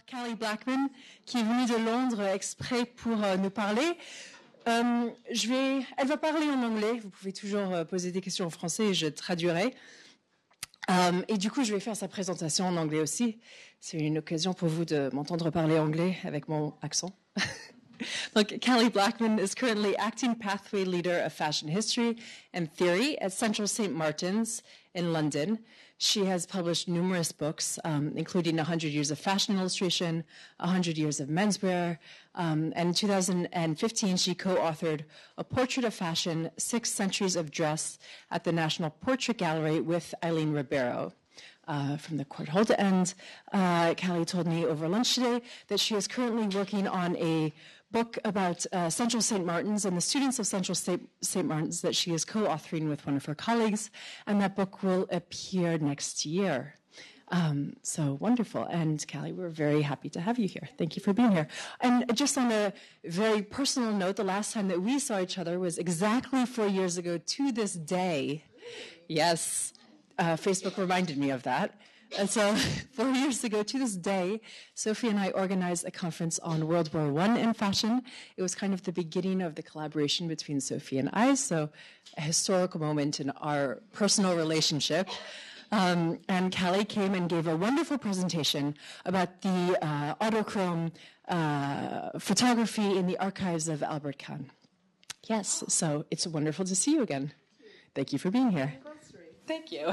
Callie Blackman, qui est venue de Londres exprès pour nous parler. Elle va parler en anglais. Vous pouvez toujours poser des questions en français et je traduirai. Et du coup, je vais faire sa présentation en anglais aussi. C'est une occasion pour vous de m'entendre parler anglais avec mon accent. Donc, Callie Blackman is currently acting pathway leader of fashion history and theory at Central St. Martin's in London. She has published numerous books, including 100 Years of Fashion Illustration, 100 Years of Menswear, and in 2015, she co-authored A Portrait of Fashion, 6 Centuries of Dress at the National Portrait Gallery with Eileen Ribeiro. From the Courtauld. And Callie told me over lunch today that she is currently working on a book about Central St. Martin's and the students of Central St. Martin's that she is co-authoring with one of her colleagues, and that book will appear next year. So wonderful. And Callie, we're very happy to have you here. Thank you for being here. And just on a very personal note, the last time that we saw each other was exactly 4 years ago to this day. Yes. Facebook reminded me of that. And so 4 years ago to this day, Sophie and I organized a conference on World War I in fashion. It was kind of the beginning of the collaboration between Sophie and I, so a historical moment in our personal relationship. And Callie came and gave a wonderful presentation about the autochrome photography in the archives of Albert Kahn. Yes, so it's wonderful to see you again. Thank you for being here. Thank you.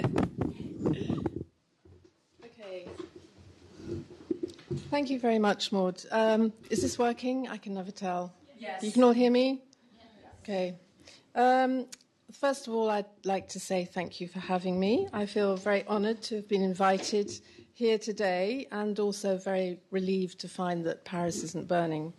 Okay. Thank you very much, Maud. Is this working? I can never tell. Yes. You can all hear me? Okay. First of all, I'd like to say thank you for having me. I feel very honoured to have been invited here today and also very relieved to find that Paris isn't burning.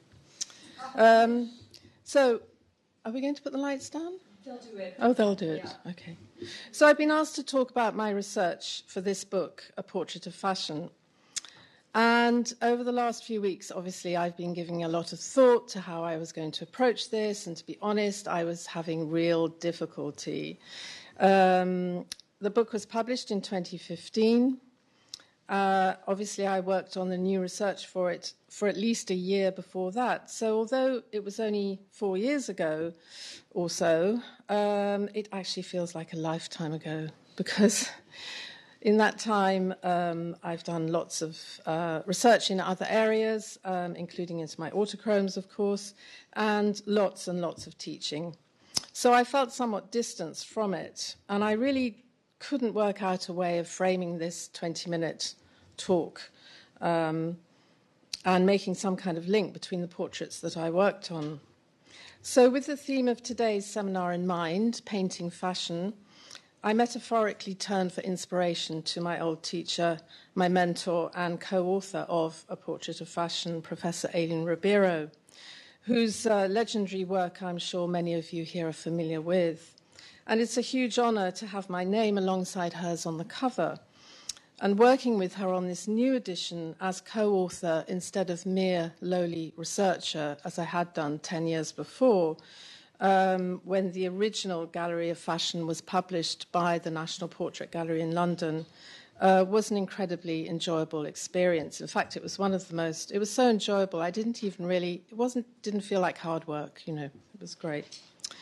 So, are we going to put the lights down? They'll do it. Oh, they'll do it. Yeah. Okay. So I've been asked to talk about my research for this book, A Portrait of Fashion. And over the last few weeks, obviously, I've been giving a lot of thought to how I was going to approach this. And to be honest, I was having real difficulty. The book was published in 2015. Obviously, I worked on the new research for it for at least a year before that. So although it was only 4 years ago or so, it actually feels like a lifetime ago because in that time, I've done lots of research in other areas, including into my autochromes, of course, and lots of teaching. So I felt somewhat distanced from it, and I really couldn't work out a way of framing this 20-minute talk and making some kind of link between the portraits that I worked on. So with the theme of today's seminar in mind, painting fashion, I metaphorically turned for inspiration to my old teacher, my mentor and co-author of A Portrait of Fashion, Professor Eileen Ribeiro, whose legendary work I'm sure many of you here are familiar with. And it's a huge honor to have my name alongside hers on the cover. And working with her on this new edition as co-author instead of mere lowly researcher, as I had done 10 years before, when the original Gallery of Fashion was published by the National Portrait Gallery in London, was an incredibly enjoyable experience. In fact, it was one of the most, it was so enjoyable, I didn't even really, didn't feel like hard work, you know, it was great.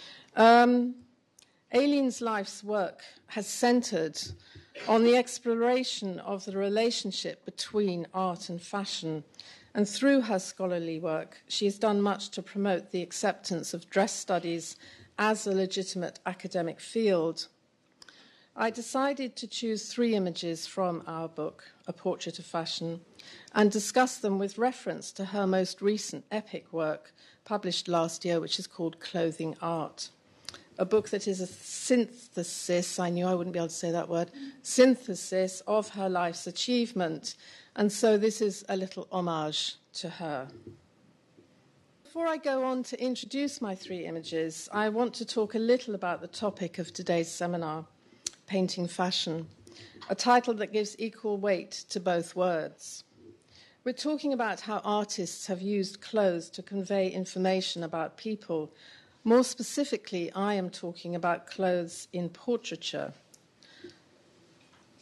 Aileen's life's work has centered on the exploration of the relationship between art and fashion. And through her scholarly work, she has done much to promote the acceptance of dress studies as a legitimate academic field. I decided to choose 3 images from our book, A Portrait of Fashion, and discuss them with reference to her most recent epic work, published last year, which is called Clothing Art. A book that is a synthesis, I knew I wouldn't be able to say that word, synthesis of her life's achievement. And so this is a little homage to her. Before I go on to introduce my 3 images, I want to talk a little about the topic of today's seminar, Painting Fashion, a title that gives equal weight to both words. We're talking about how artists have used clothes to convey information about people. More specifically, I am talking about clothes in portraiture.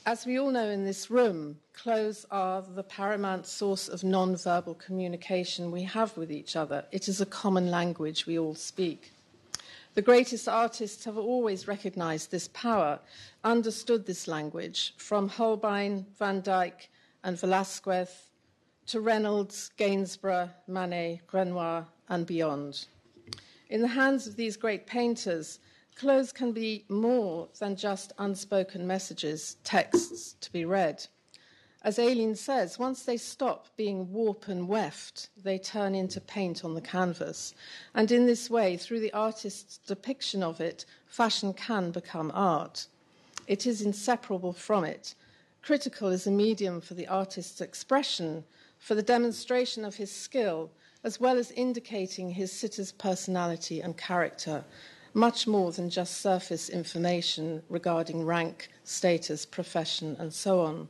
As we all know in this room, clothes are the paramount source of non-verbal communication we have with each other. It is a common language we all speak. The greatest artists have always recognized this power, understood this language, from Holbein, Van Dyck, and Velázquez to Reynolds, Gainsborough, Manet, Renoir, and beyond. In the hands of these great painters, clothes can be more than just unspoken messages, texts to be read. As Aileen says, once they stop being warp and weft, they turn into paint on the canvas. And in this way, through the artist's depiction of it, fashion can become art. It is inseparable from it. Critical is a medium for the artist's expression, for the demonstration of his skill, as well as indicating his sitter's personality and character, much more than just surface information regarding rank, status, profession, and so on.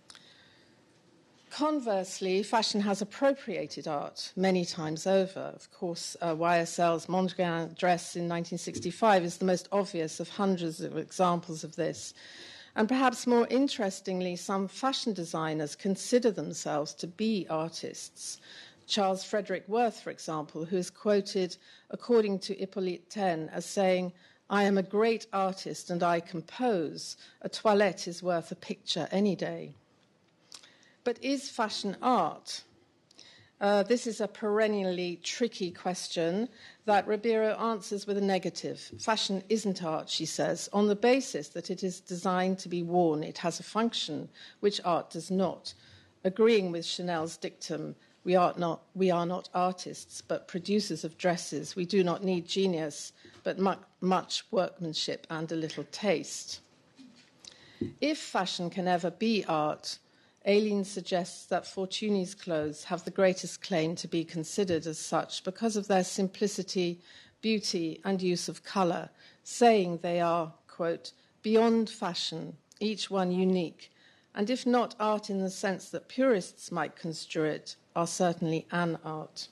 Conversely, fashion has appropriated art many times over. Of course, YSL's Mondrian dress in 1965 is the most obvious of hundreds of examples of this. And perhaps more interestingly, some fashion designers consider themselves to be artists. Charles Frederick Worth, for example, who is quoted, according to Hippolyte Taine, as saying, "I am a great artist and I compose. A toilette is worth a picture any day." But is fashion art? This is a perennially tricky question that Ribeiro answers with a negative. Fashion isn't art, she says, on the basis that it is designed to be worn. It has a function, which art does not. Agreeing with Chanel's dictum, we are not artists, but producers of dresses. We do not need genius, but much workmanship and a little taste. If fashion can ever be art, Aileen suggests that Fortunyi's clothes have the greatest claim to be considered as such because of their simplicity, beauty, and use of colour, saying they are, quote, beyond fashion, each one unique, and if not art in the sense that purists might construe it, are certainly an art.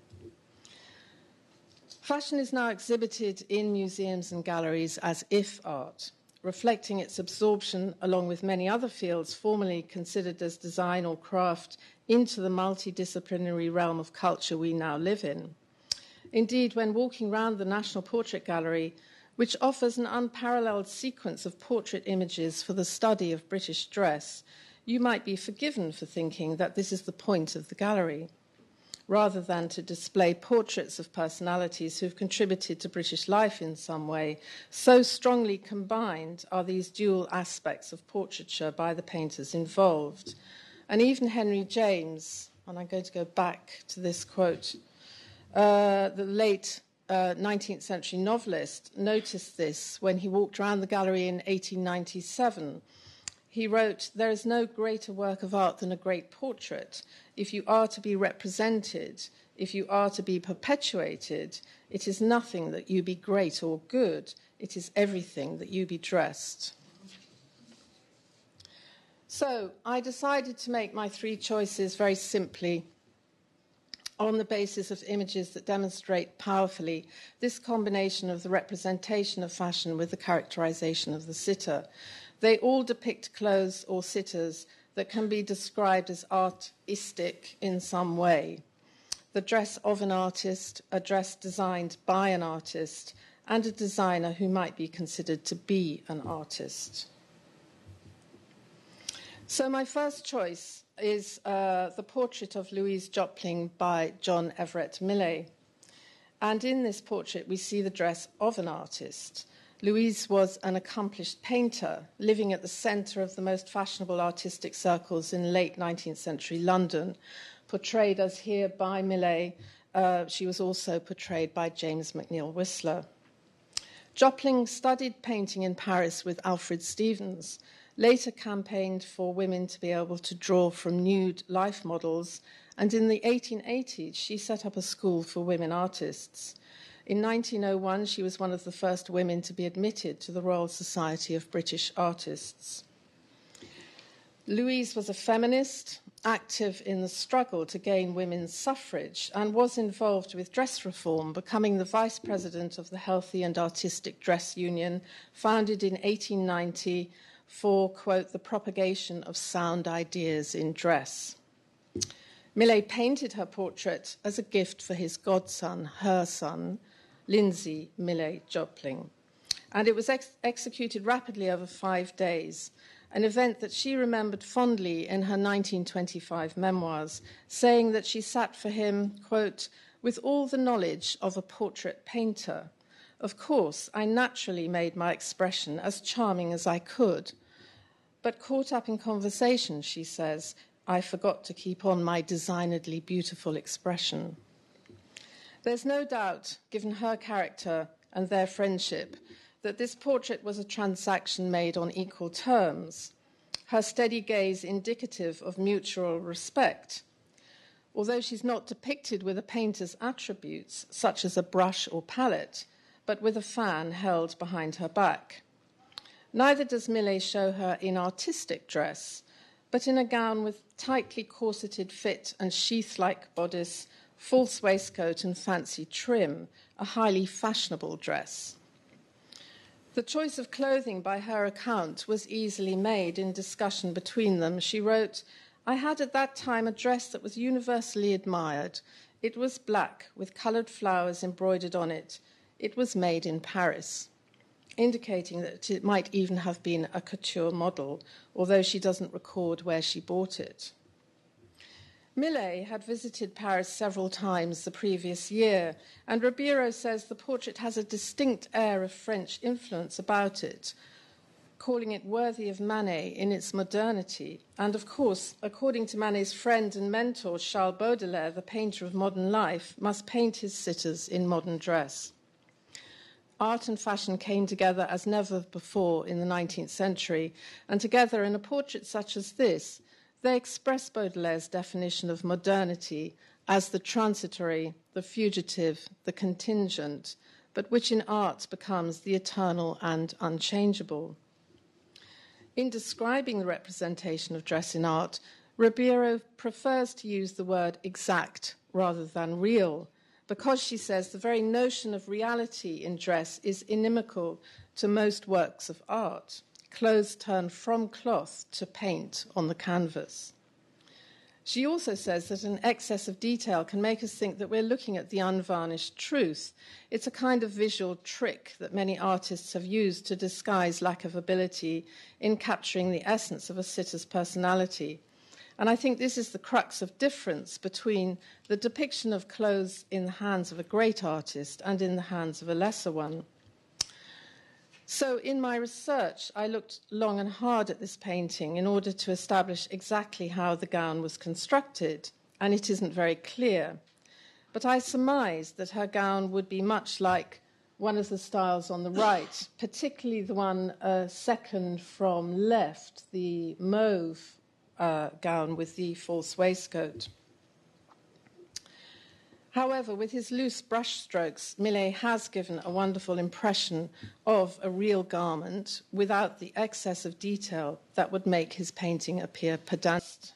Fashion is now exhibited in museums and galleries as if art, reflecting its absorption, along with many other fields formerly considered as design or craft, into the multidisciplinary realm of culture we now live in. Indeed, when walking around the National Portrait Gallery, which offers an unparalleled sequence of portrait images for the study of British dress, you might be forgiven for thinking that this is the point of the gallery, rather than to display portraits of personalities who have contributed to British life in some way. So strongly combined are these dual aspects of portraiture by the painters involved. And even Henry James, and I'm going to go back to this quote, the late 19th century novelist, noticed this when he walked around the gallery in 1897. He wrote, "There is no greater work of art than a great portrait. If you are to be represented, if you are to be perpetuated, it is nothing that you be great or good. It is everything that you be dressed." So I decided to make my three choices very simply on the basis of images that demonstrate powerfully this combination of the representation of fashion with the characterization of the sitter. They all depict clothes or sitters that can be described as artistic in some way. The dress of an artist, a dress designed by an artist, and a designer who might be considered to be an artist. So my first choice is the portrait of Louise Jopling by John Everett Millais. And in this portrait, we see the dress of an artist. Louise was an accomplished painter, living at the centre of the most fashionable artistic circles in late 19th century London. Portrayed as here by Millais, she was also portrayed by James McNeill Whistler. Jopling studied painting in Paris with Alfred Stevens, later campaigned for women to be able to draw from nude life models, and in the 1880s, she set up a school for women artists. In 1901, she was one of the first women to be admitted to the Royal Society of British Artists. Louise was a feminist, active in the struggle to gain women's suffrage, and was involved with dress reform, becoming the vice president of the Healthy and Artistic Dress Union, founded in 1890 for, quote, the propagation of sound ideas in dress. Millais painted her portrait as a gift for his godson, her son, Lindsay Millais Jopling. And it was executed rapidly over 5 days, an event that she remembered fondly in her 1925 memoirs, saying that she sat for him, quote, with all the knowledge of a portrait painter. Of course, I naturally made my expression as charming as I could, but caught up in conversation, she says, I forgot to keep on my designedly beautiful expression. There's no doubt, given her character and their friendship, that this portrait was a transaction made on equal terms, her steady gaze indicative of mutual respect. Although she's not depicted with a painter's attributes, such as a brush or palette, but with a fan held behind her back. Neither does Millais show her in artistic dress, but in a gown with tightly corseted fit and sheath-like bodice, false waistcoat and fancy trim, a highly fashionable dress. The choice of clothing, by her account, was easily made in discussion between them. She wrote, I had at that time a dress that was universally admired. It was black, with coloured flowers embroidered on it. It was made in Paris, indicating that it might even have been a couture model, although she doesn't record where she bought it. Millais had visited Paris several times the previous year, and Ribeiro says the portrait has a distinct air of French influence about it, calling it worthy of Manet in its modernity. And of course, according to Manet's friend and mentor, Charles Baudelaire, the painter of modern life, must paint his sitters in modern dress. Art and fashion came together as never before in the 19th century, and together in a portrait such as this, they express Baudelaire's definition of modernity as the transitory, the fugitive, the contingent, but which in art becomes the eternal and unchangeable. In describing the representation of dress in art, Ribeiro prefers to use the word exact rather than real, because, she says, the very notion of reality in dress is inimical to most works of art. Clothes turn from cloth to paint on the canvas. She also says that an excess of detail can make us think that we're looking at the unvarnished truth. It's a kind of visual trick that many artists have used to disguise lack of ability in capturing the essence of a sitter's personality. And I think this is the crux of difference between the depiction of clothes in the hands of a great artist and in the hands of a lesser one. So in my research, I looked long and hard at this painting in order to establish exactly how the gown was constructed, and it isn't very clear. But I surmised that her gown would be much like one of the styles on the right, particularly the one second from left, the mauve gown with the false waistcoat. However, with his loose brushstrokes, Millais has given a wonderful impression of a real garment without the excess of detail that would make his painting appear pedantic.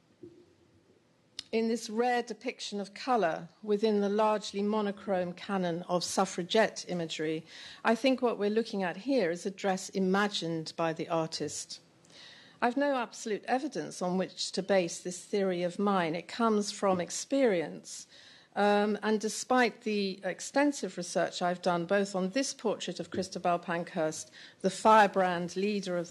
In this rare depiction of colour within the largely monochrome canon of suffragette imagery, I think what we're looking at here is a dress imagined by the artist. I've no absolute evidence on which to base this theory of mine. It comes from experience. And despite the extensive research I've done both on this portrait of Christabel Pankhurst, the firebrand leader of the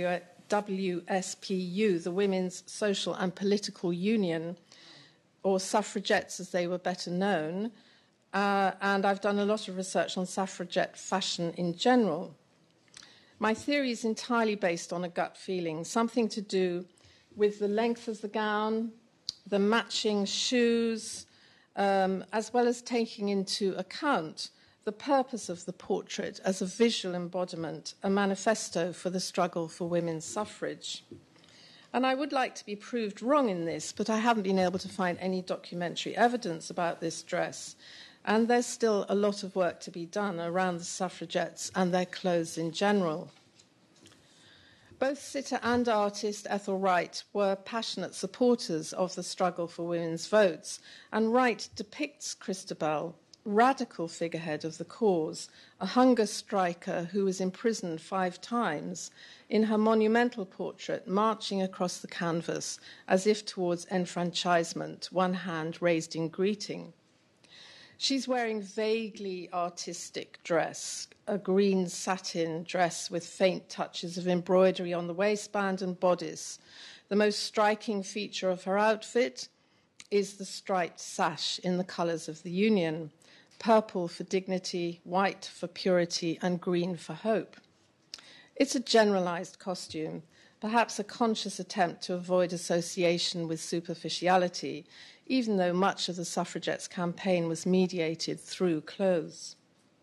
WSPU, the Women's Social and Political Union, or suffragettes as they were better known, and I've done a lot of research on suffragette fashion in general. My theory is entirely based on a gut feeling, something to do with the length of the gown, the matching shoes, as well as taking into account the purpose of the portrait as a visual embodiment, a manifesto for the struggle for women's suffrage. And I would like to be proved wrong in this, but I haven't been able to find any documentary evidence about this dress. And there's still a lot of work to be done around the suffragettes and their clothes in general. Both sitter and artist Ethel Wright were passionate supporters of the struggle for women's votes, and Wright depicts Christabel radical figurehead of the cause, a hunger striker who was imprisoned 5 times, in her monumental portrait marching across the canvas as if towards enfranchisement, one hand raised in greeting. She's wearing vaguely artistic dress, a green satin dress with faint touches of embroidery on the waistband and bodice. The most striking feature of her outfit is the striped sash in the colours of the Union, purple for dignity, white for purity, and green for hope. It's a generalised costume, perhaps a conscious attempt to avoid association with superficiality, even though much of the suffragettes' campaign was mediated through clothes.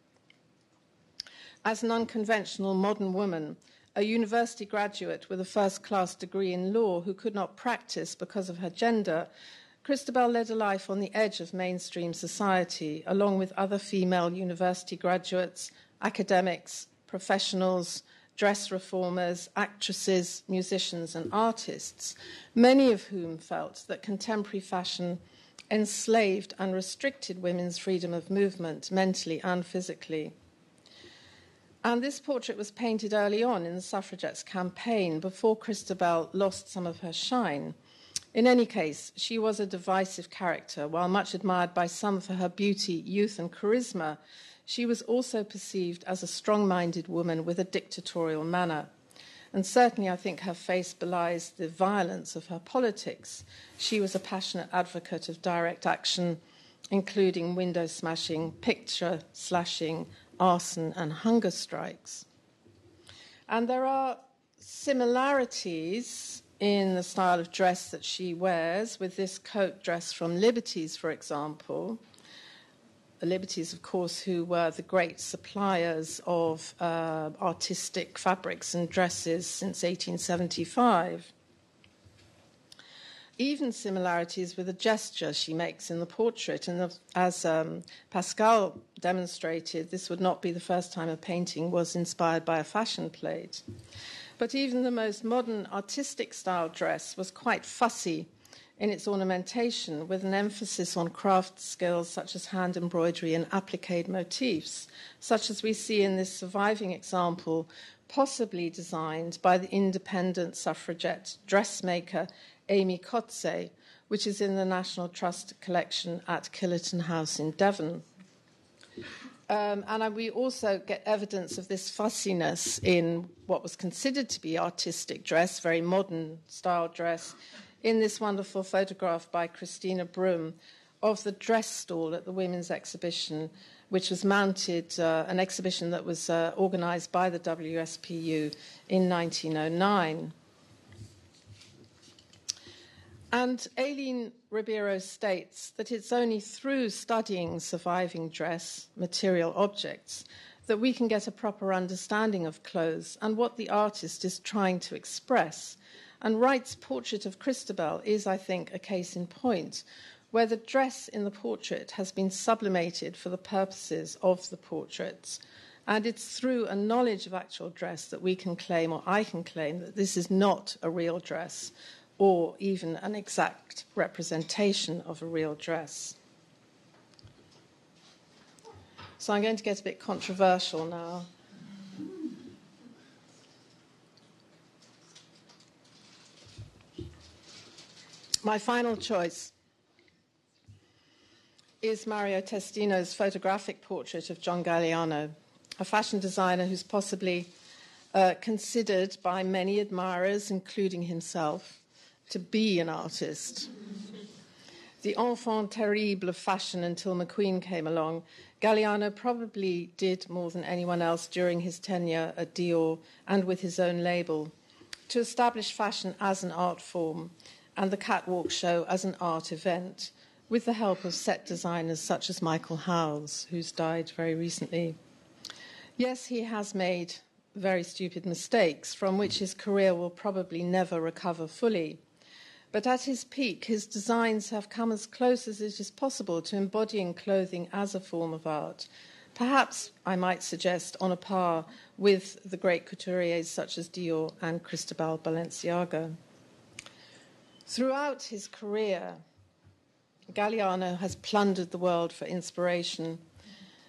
As an unconventional modern woman, a university graduate with a first-class degree in law who could not practice because of her gender, Christabel led a life on the edge of mainstream society, along with other female university graduates, academics, professionals, dress reformers, actresses, musicians, and artists, many of whom felt that contemporary fashion enslaved and restricted women's freedom of movement, mentally and physically. And this portrait was painted early on in the suffragettes' campaign, before Christabel lost some of her shine. In any case, she was a divisive character. While much admired by some for her beauty, youth, and charisma, she was also perceived as a strong-minded woman with a dictatorial manner. And certainly, I think her face belies the violence of her politics. She was a passionate advocate of direct action, including window smashing, picture slashing, arson, and hunger strikes. And there are similarities in the style of dress that she wears with this coat dress from Liberties, for example. The Liberties, of course, who were the great suppliers of artistic fabrics and dresses since 1875. Even similarities with the gesture she makes in the portrait. And as Pascal demonstrated, this would not be the first time a painting was inspired by a fashion plate. But even the most modern artistic style dress was quite fussy in its ornamentation, with an emphasis on craft skills such as hand embroidery and appliqué motifs, such as we see in this surviving example, possibly designed by the independent suffragette dressmaker Amy Coetzee, which is in the National Trust collection at Killerton House in Devon. And we also get evidence of this fussiness in what was considered to be artistic dress, very modern style dress, in this wonderful photograph by Christina Broom of the dress stall at the Women's Exhibition, which was mounted, an exhibition that was organised by the WSPU in 1909. And Aileen Ribeiro states that it's only through studying surviving dress, material objects, that we can get a proper understanding of clothes and what the artist is trying to express. And Wright's portrait of Christabel is, I think, a case in point, where the dress in the portrait has been sublimated for the purposes of the portraits. And it's through a knowledge of actual dress that we can claim, or I can claim, that this is not a real dress, or even an exact representation of a real dress. So I'm going to get a bit controversial now. My final choice is Mario Testino's photographic portrait of John Galliano, a fashion designer who's possibly considered by many admirers, including himself, to be an artist. The enfant terrible of fashion until McQueen came along, Galliano probably did more than anyone else during his tenure at Dior and with his own label to establish fashion as an art form and the catwalk show as an art event, with the help of set designers such as Michael Howells, who's died very recently. Yes, he has made very stupid mistakes from which his career will probably never recover fully. But at his peak, his designs have come as close as it is possible to embodying clothing as a form of art. Perhaps, I might suggest, on a par with the great couturiers such as Dior and Cristobal Balenciaga. Throughout his career, Galliano has plundered the world for inspiration,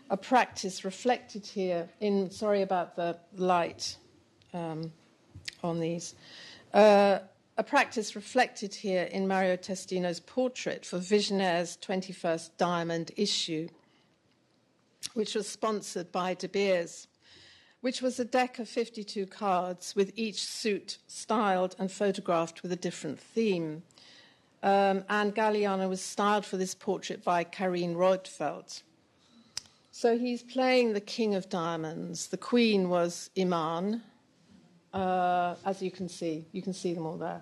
a practice reflected here in, sorry about the light on these, a practice reflected here in Mario Testino's portrait for Visionaire's 21st Diamond issue, which was sponsored by De Beers, which was a deck of 52 cards with each suit styled and photographed with a different theme. And Galliano was styled for this portrait by Karine Roitfeld. So he's playing the King of Diamonds. The Queen was Iman, as you can see. You can see them all there.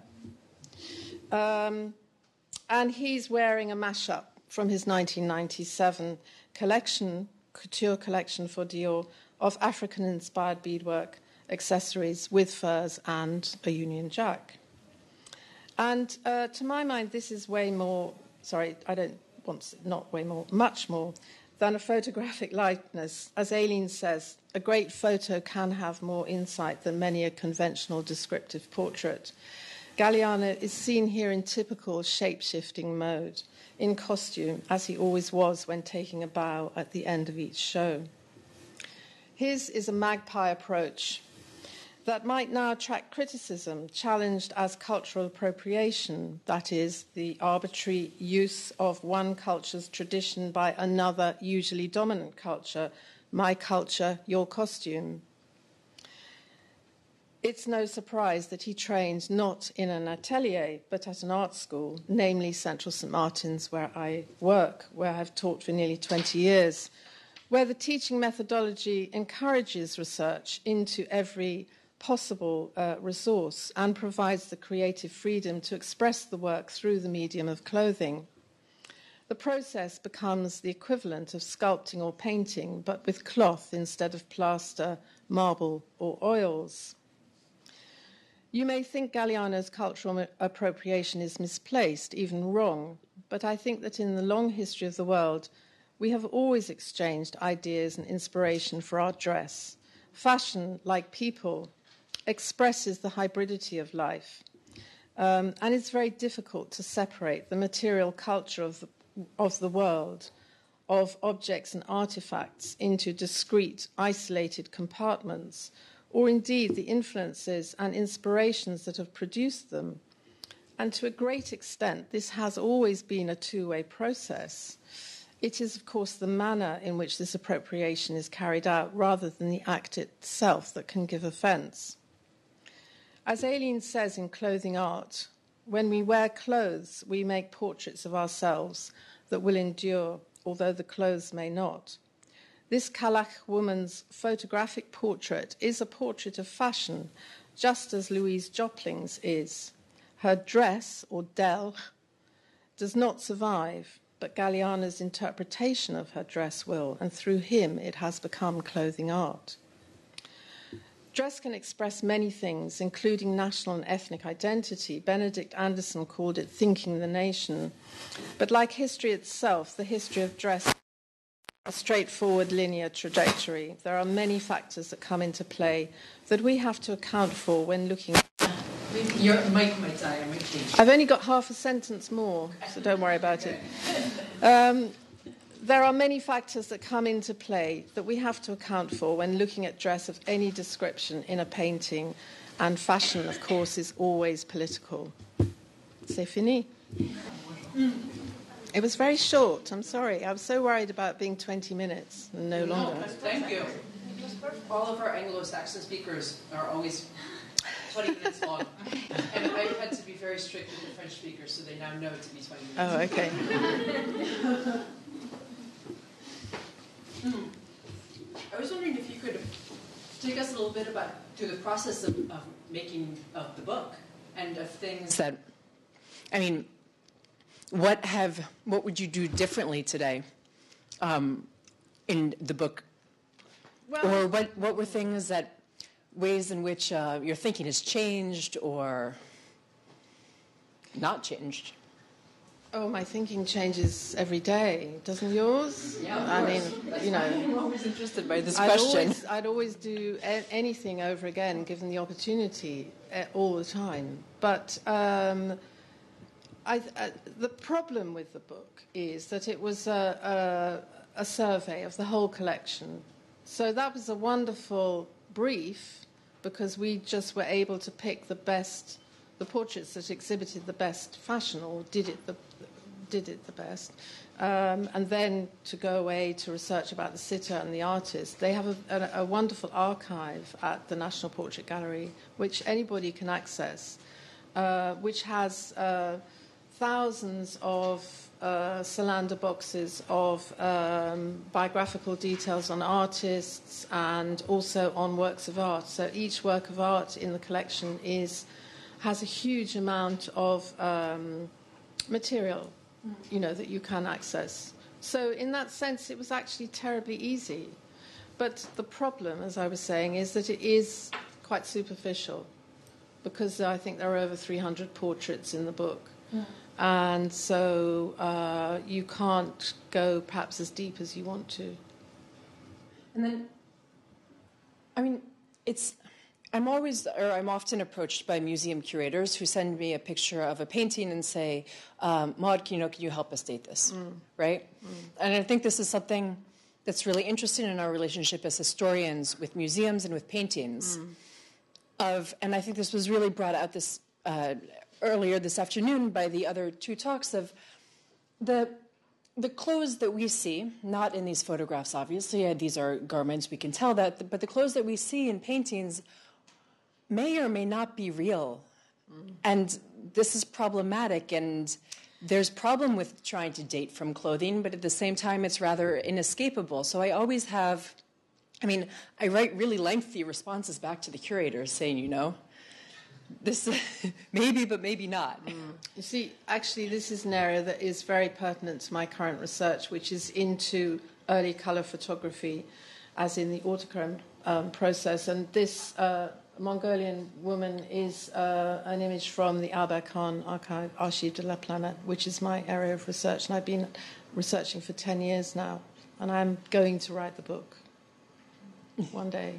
And he's wearing a mashup from his 1997 collection, couture collection for Dior, of African-inspired beadwork accessories with furs and a Union Jack. And to my mind, this is way more, sorry, I don't want, not way more, much more than a photographic likeness. As Aileen says, a great photo can have more insight than many a conventional descriptive portrait. Galliano is seen here in typical shape-shifting mode, in costume, as he always was when taking a bow at the end of each show. His is a magpie approach that might now attract criticism, challenged as cultural appropriation, that is, the arbitrary use of one culture's tradition by another, usually dominant culture, my culture, your costume. It's no surprise that he trained not in an atelier, but at an art school, namely Central St. Martin's, where I work, where I've taught for nearly 20 years, where the teaching methodology encourages research into every possible resource and provides the creative freedom to express the work through the medium of clothing. The process becomes the equivalent of sculpting or painting, but with cloth instead of plaster, marble, or oils. You may think Galliano's cultural appropriation is misplaced, even wrong, but I think that in the long history of the world, we have always exchanged ideas and inspiration for our dress. Fashion, like people, expresses the hybridity of life, and it's very difficult to separate the material culture of the world, of objects and artifacts, into discrete, isolated compartments, or indeed the influences and inspirations that have produced them. And to a great extent, this has always been a two-way process. It is, of course, the manner in which this appropriation is carried out rather than the act itself that can give offence. As Aileen says in Clothing Art, when we wear clothes, we make portraits of ourselves that will endure, although the clothes may not. This Kalach woman's photographic portrait is a portrait of fashion, just as Louise Jopling's is. Her dress, or delle, does not survive, but Galliano's interpretation of her dress will, and through him it has become clothing art. Dress can express many things, including national and ethnic identity. Benedict Anderson called it thinking the nation. But like history itself, the history of dress is a straightforward linear trajectory. There are many factors that come into play that we have to account for when looking at... Your mic might die, I might change. I've only got half a sentence more, so don't worry about it. There are many factors that come into play that we have to account for when looking at dress of any description in a painting, and fashion, of course, is always political. C'est fini. It was very short, I'm sorry. I was so worried about being 20 minutes and no longer. No, thank you. All of our Anglo-Saxon speakers are always 20 minutes long. And I've had to be very strict with the French speakers, so they now know to be 20 minutes. Oh, okay. I was wondering if you could take us a little bit through the process of making of the book and of things that, I mean, what would you do differently today in the book? Well, or what were things that, ways in which your thinking has changed or not changed? Oh, my thinking changes every day, doesn't yours? Yeah, I mean, you know, I'm always interested by this question. I'd always do anything over again, given the opportunity, all the time. But the problem with the book is that it was a a survey of the whole collection. So that was a wonderful brief because we just were able to pick the portraits that exhibited the best fashion or did it the best. And then to go away to research about the sitter and the artist. They have a wonderful archive at the National Portrait Gallery, which anybody can access, which has thousands of Solander boxes of biographical details on artists and also on works of art. So each work of art in the collection has a huge amount of material, that you can access. So in that sense, it was actually terribly easy. But the problem, as I was saying, is that it is quite superficial because I think there are over 300 portraits in the book. Mm. And so you can't go perhaps as deep as you want to. And then, I'm often approached by museum curators who send me a picture of a painting and say, Maud, can you help us date this, right? Mm. And I think this is something that's really interesting in our relationship as historians with museums and with paintings. And I think this was really brought out this earlier this afternoon by the other two talks of the clothes that we see, not in these photographs, obviously, these are garments, we can tell that, but the clothes that we see in paintings may or may not be real. And this is problematic, and there's problem with trying to date from clothing, but at the same time, it's rather inescapable. So I always have, I write really lengthy responses back to the curators saying, this maybe, but maybe not. You see, actually, this is an area that is very pertinent to my current research, which is into early colour photography, as in the autochrome process. And this Mongolian woman is an image from the Albert Kahn archive, Archive de la Planète, which is my area of research. And I've been researching for 10 years now, and I'm going to write the book one day.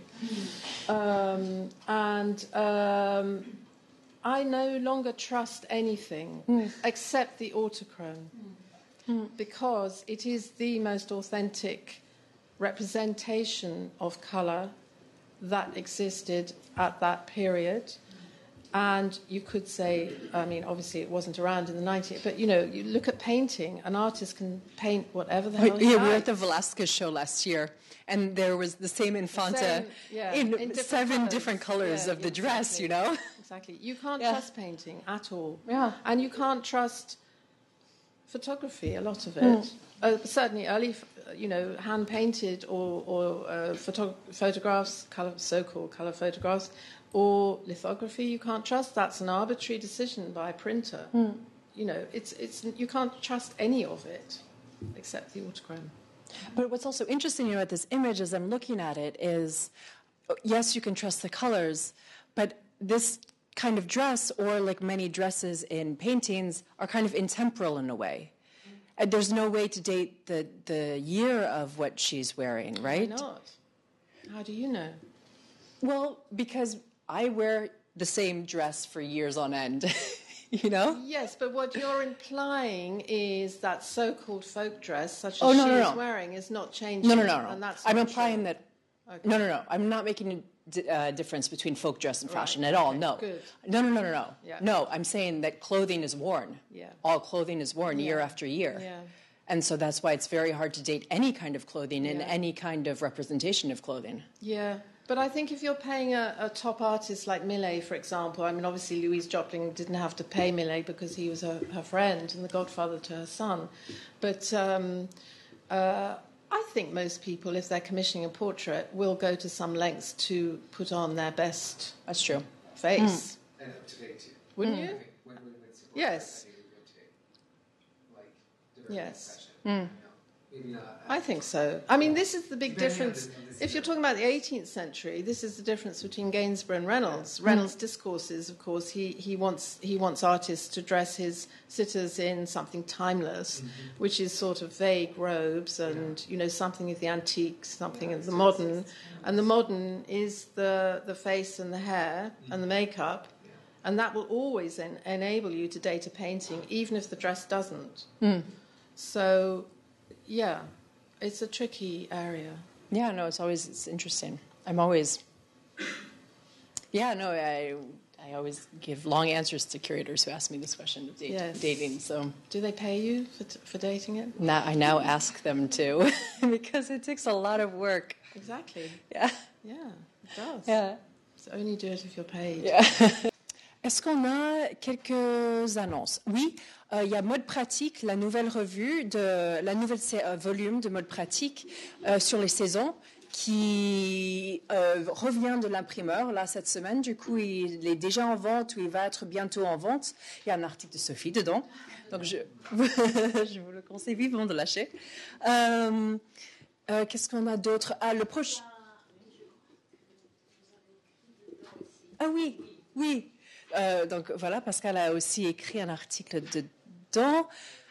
I no longer trust anything except the autochrome because it is the most authentic representation of colour that existed at that period. And you could say, obviously it wasn't around in the 90s, but, you look at painting. An artist can paint whatever the hell he likes. We were at the Velasquez show last year, and there was the same Infanta in 7 different colors of the dress, Exactly. You can't trust painting at all. Yeah. And you can't trust photography, a lot of it. Certainly early, hand-painted or photographs, so-called colour photographs, or lithography, you can't trust. That's an arbitrary decision by a printer. It's you can't trust any of it except the autochrome. But what's also interesting, at this image as I'm looking at it is, yes, you can trust the colors, but this kind of dress, or like many dresses in paintings, are kind of intemporal in a way. And there's no way to date the year of what she's wearing, right? Why not? How do you know? Well, because I wear the same dress for years on end, Yes, but what you're implying is that so-called folk dress, such as she's wearing, is not changing. No. And that's I'm implying true. that... Okay. No. I'm not making a difference between folk dress and fashion at all, no. Good. No. Yeah. No, I'm saying that clothing is worn. Yeah. All clothing is worn year after year. Yeah. And so that's why it's very hard to date any kind of clothing and any kind of representation of clothing. Yeah. But I think if you're paying a top artist like Millet, for example, obviously Louise Joplin didn't have to pay Millet because he was her friend and the godfather to her son. But I think most people, if they're commissioning a portrait, will go to some lengths to put on their best That's true. face. And up to date, too. Wouldn't you? I think when support Yes. I think we go to diverse Yes. fashion. Maybe not. I think so. This is the big difference. If you're talking about the 18th century, this is the difference between Gainsborough and Reynolds. Reynolds' discourses, of course, he wants artists to dress his sitters in something timeless, which is sort of vague robes and something of the antique, something of the modern, and the modern is the face and the hair and the makeup, and that will always enable you to date a painting, even if the dress doesn't. So. Yeah, It's a tricky area. Yeah, no, it's interesting. I'm always, yeah, no, I always give long answers to curators who ask me this question of dating. So, do they pay you for dating it? Now I now ask them to because it takes a lot of work. Exactly. Yeah. Yeah, it does. Yeah. So only do it if you're paid. Yeah. Est-ce qu'on a quelques annonces? Oui, il y a Mode Pratique, la nouvelle revue, la nouvelle volume de Mode Pratique sur les saisons qui revient de l'imprimeur là cette semaine. Du coup, il est déjà en vente ou il va être bientôt en vente. Il y a un article de Sophie dedans, donc je vous le conseille vivement de lâcher. Qu'est-ce qu'on a d'autre? Ah, le prochain. Ah oui, oui. Donc voilà, Pascal a aussi écrit un article dedans.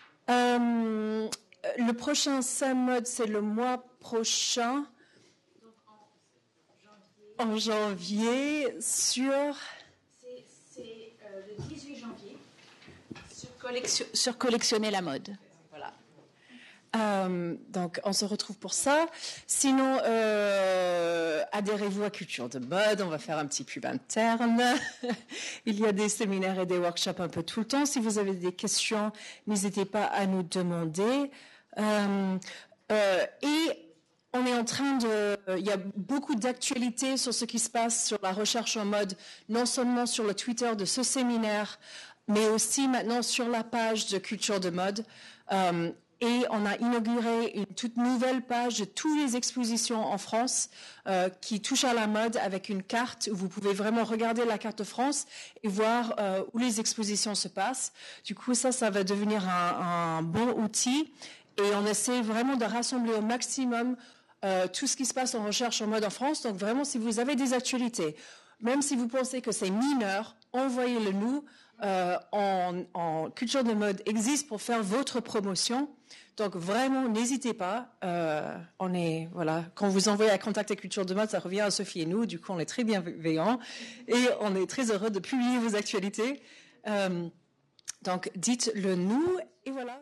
Le prochain Sam-Mode, c'est le mois prochain. En janvier, sur... C'est le 18 janvier, sur collectionner la mode. Voilà. Donc, on se retrouve pour ça. Sinon, adhérez-vous à Culture de Mode. On va faire un petit pub interne. Il y a des séminaires et des workshops un peu tout le temps. Si vous avez des questions, n'hésitez pas à nous demander. Et on est en train il y a beaucoup d'actualités sur ce qui se passe sur la recherche en mode, non seulement sur le Twitter de ce séminaire, mais aussi maintenant sur la page de Culture de Mode. Et on a inauguré une toute nouvelle page de toutes les expositions en France qui touchent à la mode avec une carte où vous pouvez vraiment regarder la carte de France et voir où les expositions se passent. Du coup, ça va devenir un bon outil. Et on essaie vraiment de rassembler au maximum tout ce qui se passe en recherche en mode en France. Donc vraiment, si vous avez des actualités, même si vous pensez que c'est mineur, envoyez-le nous. En Culture de Mode existe pour faire votre promotion. Donc vraiment, n'hésitez pas. Quand vous envoyez à Contact et Culture de Mode, ça revient à Sophie et nous. Du coup, on est très bienveillants et on est très heureux de publier vos actualités. Donc dites-le nous et voilà.